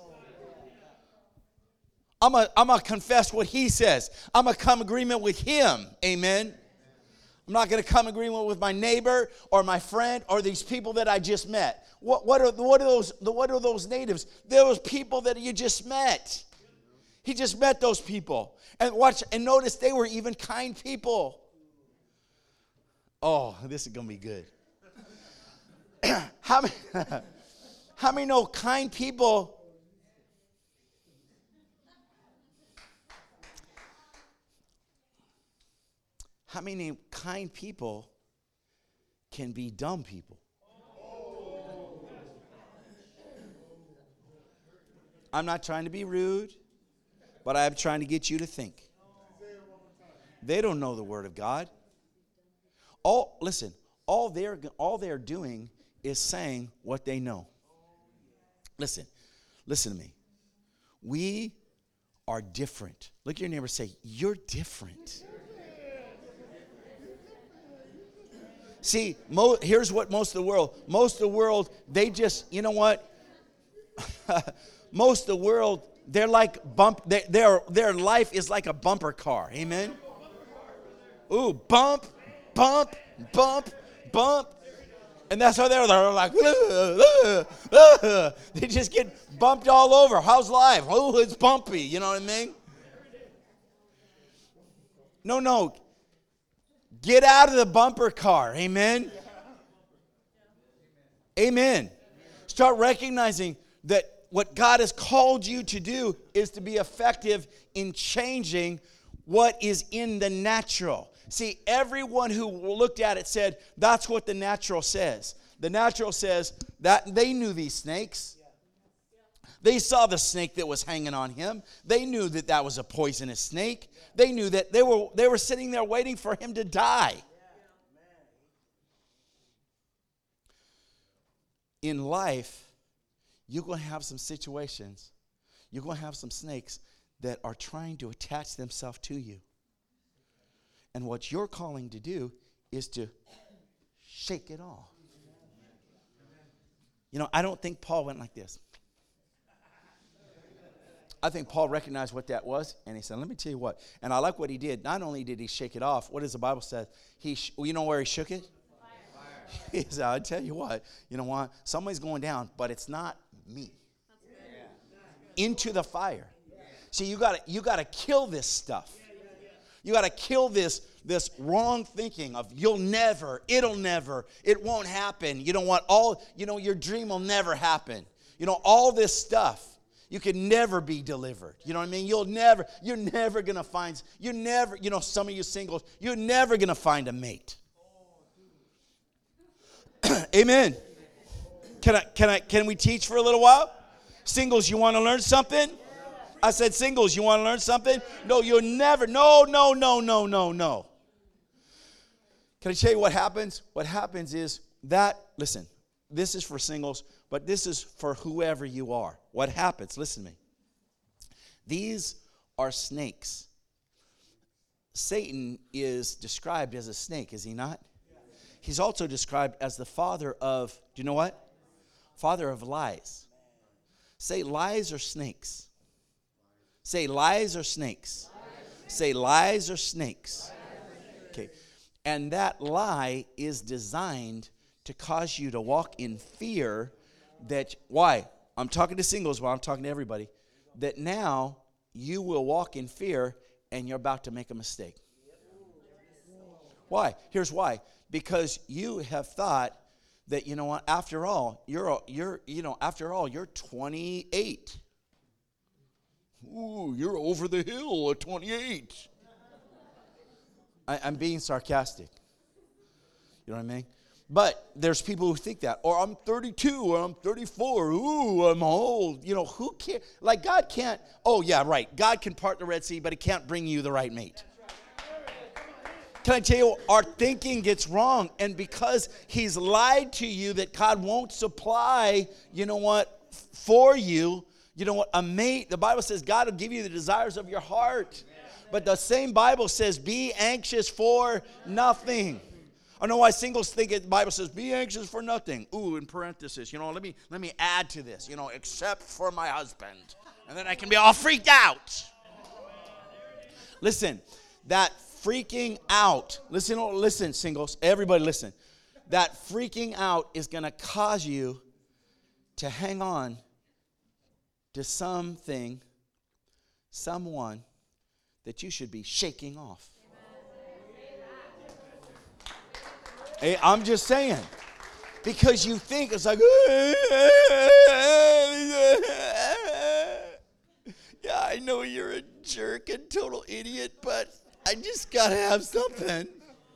I'm going to confess what he says. I'm going to come agreement with him. Amen. I'm not going to come agreement with my neighbor or my friend or these people that I just met. What are those natives? Those people that you just met. He just met those people. And notice they were even kind people. Oh, this is going to be good. How many know kind people? How many kind people can be dumb people? I'm not trying to be rude, but I'm trying to get you to think. They don't know the Word of God. All they're doing is saying what they know. Listen to me. We are different. Look at your neighbor and say, you're different. See, here's what most of the world, they just, you know what? Most of the world, they're like their life is like a bumper car. Amen? Ooh, bump. And that's how they're like, they just get bumped all over. How's life? Oh, it's bumpy. You know what I mean? No. Get out of the bumper car. Amen? Amen. Start recognizing that what God has called you to do is to be effective in changing what is in the natural. See, everyone who looked at it said, that's what the natural says. The natural says that they knew these snakes. They saw the snake that was hanging on him. They knew that that was a poisonous snake. They knew that they were sitting there waiting for him to die. In life, you're going to have some situations. You're going to have some snakes that are trying to attach themselves to you. And what you're calling to do is to shake it off. You know, I don't think Paul went like this. I think Paul recognized what that was, and he said, let me tell you what. And I like what he did. Not only did he shake it off, what does the Bible say? You know where he shook it? He said, I tell you what, you know what? Somebody's going down, but it's not me. Into the fire. See, you gotta kill this stuff. You gotta kill this wrong thinking of it'll never, it won't happen. You know what? Your dream will never happen. All this stuff. You can never be delivered. You know what I mean? You're never gonna find, some of you singles, you're never gonna find a mate. Amen. Can we teach for a little while? Singles, you want to learn something? I said, singles, you want to learn something? No, you'll never. No. Can I tell you what happens? What happens is that, listen, this is for singles, but this is for whoever you are. What happens? Listen to me. These are snakes. Satan is described as a snake, is he not? He's also described as the father of, do you know what? Father of lies. Say lies or snakes. Say lies or snakes. Say lies or snakes. Okay. And that lie is designed to cause you to walk in fear that, why? I'm talking to singles while I'm talking to everybody. That now you will walk in fear and you're about to make a mistake. Why? Here's why. Because you have thought that, you know what, after all, you're 28. Ooh, you're over the hill at 28. I'm being sarcastic. You know what I mean? But there's people who think that. Or I'm 32, or I'm 34. Ooh, I'm old. Who cares? Like God can't, oh yeah, right. God can part the Red Sea, but he can't bring you the right mate. Can I tell you, our thinking gets wrong. And because he's lied to you that God won't supply, for you, a mate, the Bible says God will give you the desires of your heart. But the same Bible says, be anxious for nothing. I know why singles think the Bible says, be anxious for nothing. Ooh, in parenthesis, let me add to this, except for my husband. And then I can be all freaked out. Listen, that freaking out, listen, singles, everybody listen. That freaking out is going to cause you to hang on to something, someone that you should be shaking off. Hey, I'm just saying. Because you think it's like, yeah, I know you're a jerk and total idiot, but I just got to have something.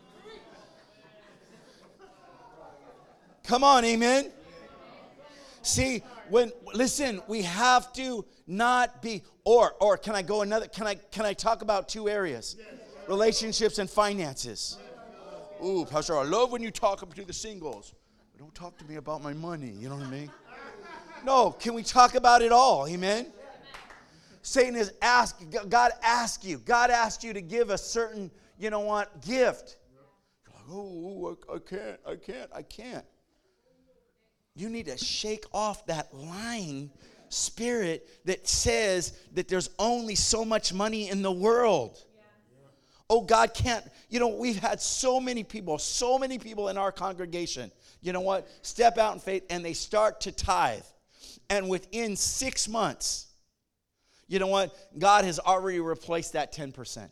Come on, amen. See, listen, we have to not be, or can I go another, can I talk about two areas? Relationships and finances. Ooh, Pastor, I love when you talk to the singles. But don't talk to me about my money, you know what I mean? No, can we talk about it all, amen? Satan is God asked you to give a certain, gift. You're like, I can't. You need to shake off that lying spirit that says that there's only so much money in the world. Oh, God can't. We've had so many people in our congregation, step out in faith and they start to tithe. And within 6 months, God has already replaced that 10%.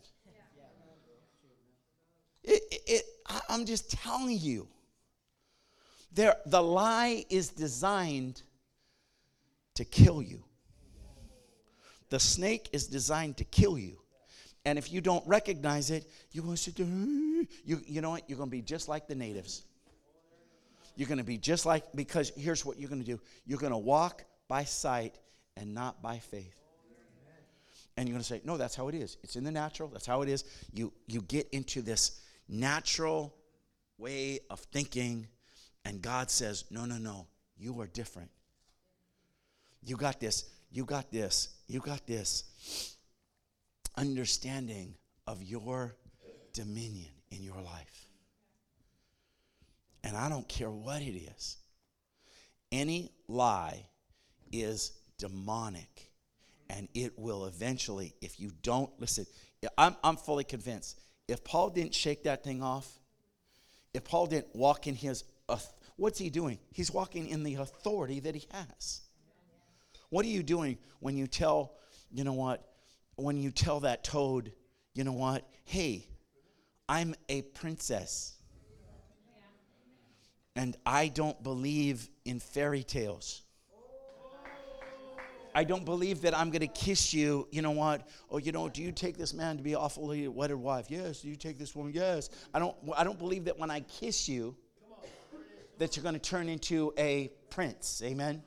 I'm just telling you. The lie is designed to kill you. The snake is designed to kill you. And if you don't recognize it, you're going to sit there. You know what? You're going to be just like the natives. You're going to be just like, because here's what you're going to do. You're going to walk by sight and not by faith. And you're going to say, no, that's how it is. It's in the natural. That's how it is. You get into this natural way of thinking, and God says, no, you are different. You got this understanding of your dominion in your life. And I don't care what it is. Any lie is demonic. And it will eventually, if you don't listen, I'm fully convinced. If Paul didn't shake that thing off, if Paul didn't walk in his what's he doing? He's walking in the authority that he has. What are you doing when you tell, when you tell that toad, hey, I'm a princess. And I don't believe in fairy tales. I don't believe that I'm going to kiss you. You know what? Oh, do you take this man to be awfully wedded wife? Yes. Do you take this woman? Yes. I don't believe that when I kiss you, that you're going to turn into a prince. Amen.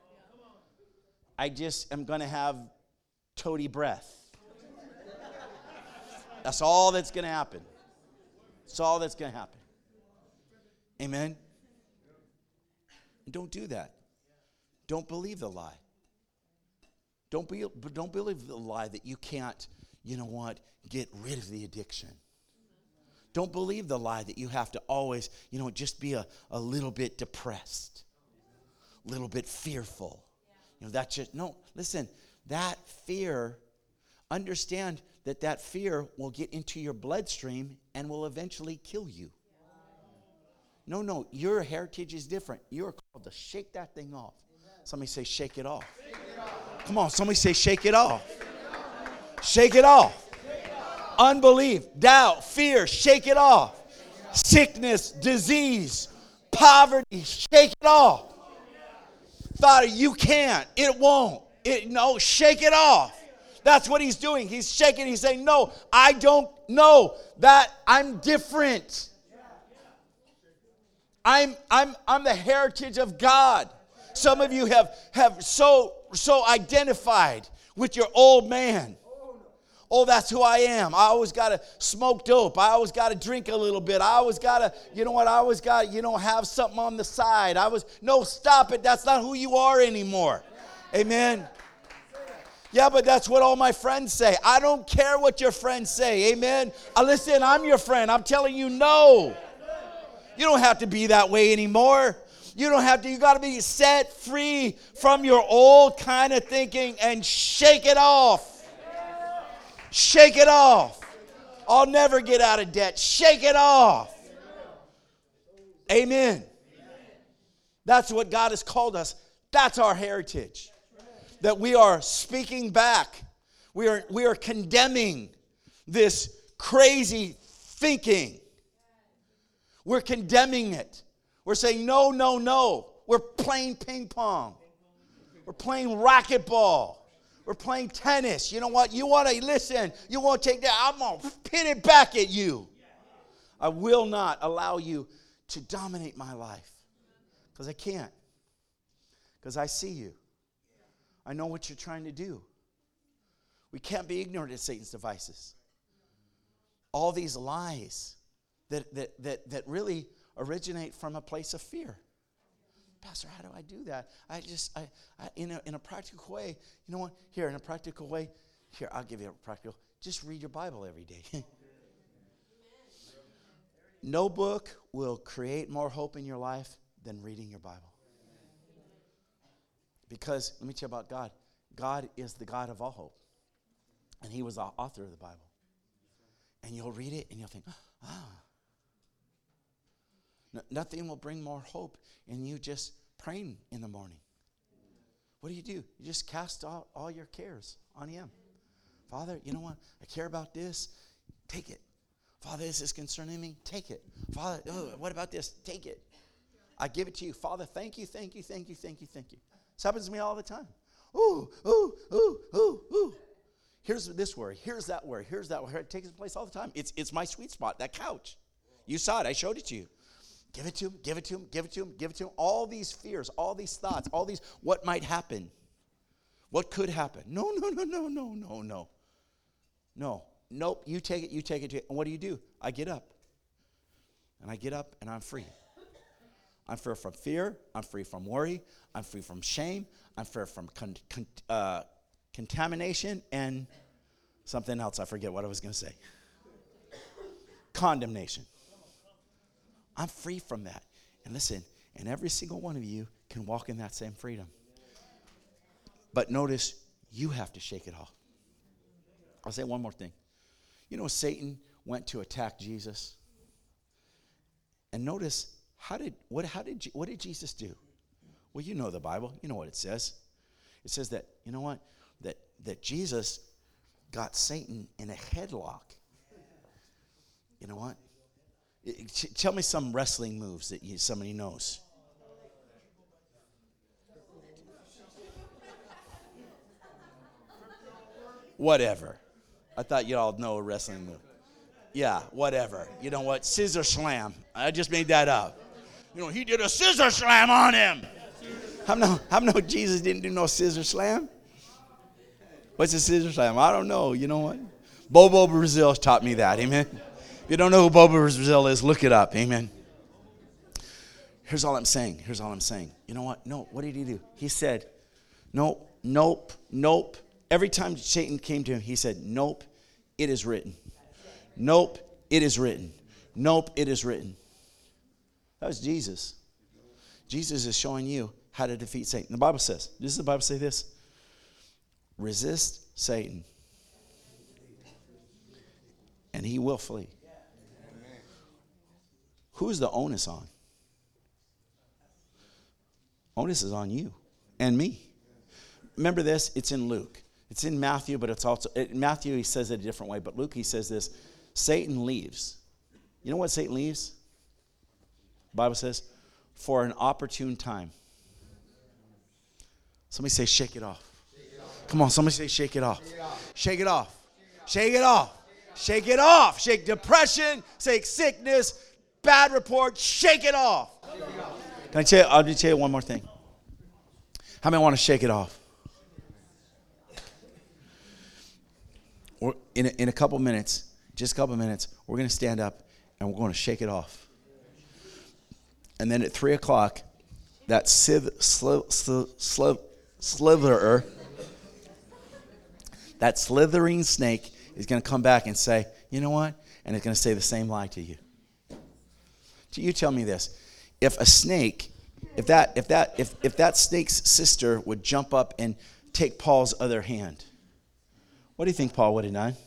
I just am going to have toady breath. That's all that's going to happen. That's all that's going to happen. Amen. Don't do that. Don't believe the lie. Don't believe the lie that you can't, get rid of the addiction. Don't believe the lie that you have to always, just be a little bit depressed, a little bit fearful. Listen, that fear, understand that fear will get into your bloodstream and will eventually kill you. No, your heritage is different. You're called to shake that thing off. Somebody say, shake it off. Come on, somebody say, shake it off. Shake it off. Unbelief, doubt, fear, shake it off. Sickness, disease, poverty, shake it off. Thought you can't, it won't. Shake it off. That's what he's doing. He's shaking. He's saying, no, I don't know that I'm different. I'm the heritage of God. Some of you have so identified with your old man. Oh, that's who I am. I always got to smoke dope. I always got to drink a little bit. I always got to, I always got to, have something on the side. No, stop it. That's not who you are anymore. Amen. Yeah, but that's what all my friends say. I don't care what your friends say. Amen. Listen, I'm your friend. I'm telling you, no. You don't have to be that way anymore. You don't have to. You got to be set free from your old kind of thinking and shake it off. Shake it off. I'll never get out of debt. Shake it off. Amen. That's what God has called us. That's our heritage. That we are speaking back. We are condemning this crazy thinking. We're condemning it. We're saying, no, no, no. We're playing ping pong. We're playing racquetball. We're playing tennis. You know what? You want to listen. You want to take that. I'm going to pin it back at you. I will not allow you to dominate my life. Because I can't. Because I see you. I know what you're trying to do. We can't be ignorant of Satan's devices. All these lies that really originate from a place of fear. Pastor, how do I do that? In a practical way, you know what? Here, in a practical way, here, I'll give you a practical. Just read your Bible every day. No book will create more hope in your life than reading your Bible. Because, let me tell you about God. God is the God of all hope. And he was the author of the Bible. And you'll read it and you'll think, nothing will bring more hope in you just praying in the morning. What do? You just cast all your cares on him. Father, you know what? I care about this. Take it. Father, this is concerning me. Take it. Father, what about this? Take it. I give it to you. Father, thank you, thank you, thank you, thank you, thank you. This happens to me all the time. Ooh, ooh, ooh, ooh, ooh. Here's this worry. Here's that worry. Here's that worry. It takes place all the time. It's my sweet spot, that couch. You saw it. I showed it to you. Give it to him, give it to him, give it to him, give it to him. All these fears, all these thoughts, all these, what might happen? What could happen? No. No. Nope, you take it. And what do? I get up. And I get up and I'm free. I'm free from fear. I'm free from worry. I'm free from shame. I'm free from contamination and something else. I forget what I was going to say. Condemnation. I'm free from that. And listen, and every single one of you can walk in that same freedom. But notice, you have to shake it off. I'll say one more thing. You know, Satan went to attack Jesus. And notice What did Jesus do? Well, you know the Bible. You know what it says. It says that, you know what? That Jesus got Satan in a headlock. You know what? Tell me some wrestling moves that somebody knows. Whatever. I thought you all know a wrestling move. Yeah, whatever. You know what? Scissor slam. I just made that up. You know, he did a scissor slam on him. How know Jesus didn't do no scissor slam? What's a scissor slam? I don't know. You know what? Bobo Brazil taught me that. Amen. If you don't know who Bobo Brazil is, look it up. Amen. Here's all I'm saying. You know what? No, what did he do? He said, nope, nope, nope. Every time Satan came to him, he said, nope, it is written. Nope, it is written. Nope, it is written. That was Jesus. Jesus is showing you how to defeat Satan. The Bible says, does the Bible say this? Resist Satan, and he will flee. Who's the onus on? Onus is on you and me. Remember this, it's in Luke. It's in Matthew, but it's also, in Matthew he says it a different way, but Luke he says this, Satan leaves. You know what Satan leaves? The Bible says, for an opportune time. Somebody say, shake it off. Come on, somebody say, shake it off. Shake it off. Shake it off. Shake it off. Shake depression, shake sickness, bad report, shake it off. I'll just tell you one more thing. How many want to shake it off? In a couple minutes, just a couple minutes, we're going to stand up and we're going to shake it off. And then at 3 o'clock, that slitherer, that slithering snake is going to come back and say, you know what? And it's going to say the same lie to you. You tell me this. If a snake, if that snake's sister would jump up and take Paul's other hand, what do you think Paul would have done?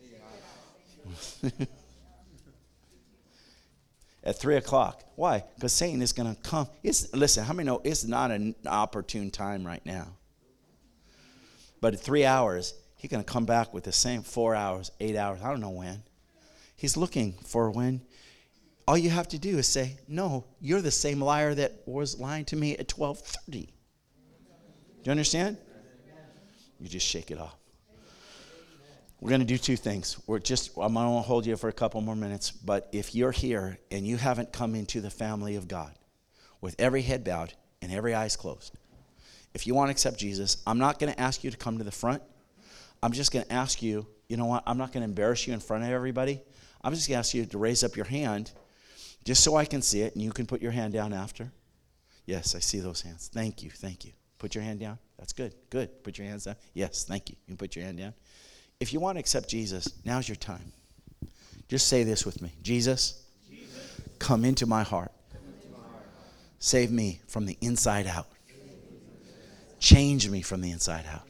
At 3 o'clock. Why? Because Satan is going to come. Listen, how many know it's not an opportune time right now? But at 3 hours, he's going to come back with the same 4 hours, 8 hours. I don't know when. He's looking for when. All you have to do is say, no, you're the same liar that was lying to me at 12:30. Do you understand? You just shake it off. We're going to do two things. I'm going to hold you for a couple more minutes. But if you're here and you haven't come into the family of God with every head bowed and every eyes closed, if you want to accept Jesus, I'm not going to ask you to come to the front. I'm just going to ask you, you know what? I'm not going to embarrass you in front of everybody. I'm just going to ask you to raise up your hand just so I can see it, and you can put your hand down after. Yes, I see those hands. Thank you. Put your hand down. That's good. Good. Put your hands down. Yes, thank you. You can put your hand down. If you want to accept Jesus, now's your time. Just say this with me. Jesus, come into my heart. Save me from the inside out. Change me from the inside out.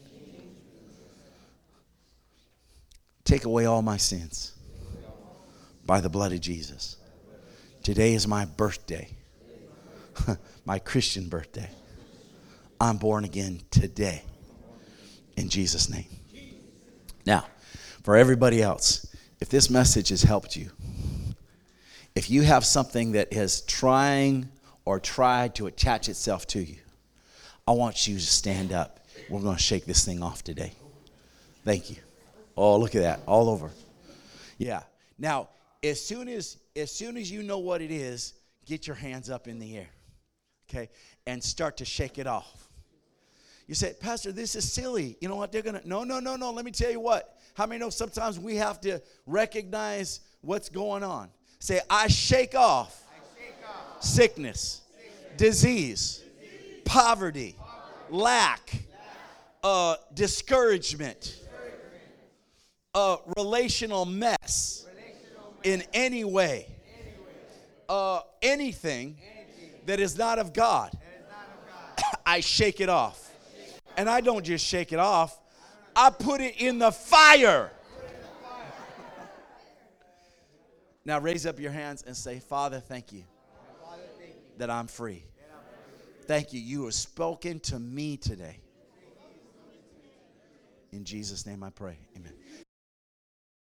Take away all my sins by the blood of Jesus. Today is my birthday, my Christian birthday. I'm born again today in Jesus' name. Now, for everybody else, if this message has helped you, if you have something that is trying or tried to attach itself to you, I want you to stand up. We're going to shake this thing off today. Thank you. Oh, look at that. All over. Yeah. Now, as soon as you know what it is, get your hands up in the air. Okay? And start to shake it off. You say, Pastor, this is silly. You know what? They're going to, no. Let me tell you what. How many know sometimes we have to recognize what's going on? Say, I shake off sickness, disease, poverty, lack, discouragement, relational mess in any way, anything that is not of God. I shake it off. And I don't just shake it off. I put it in the fire. Now raise up your hands and say, Father, thank you that I'm free. Thank you. You have spoken to me today. In Jesus' name I pray. Amen.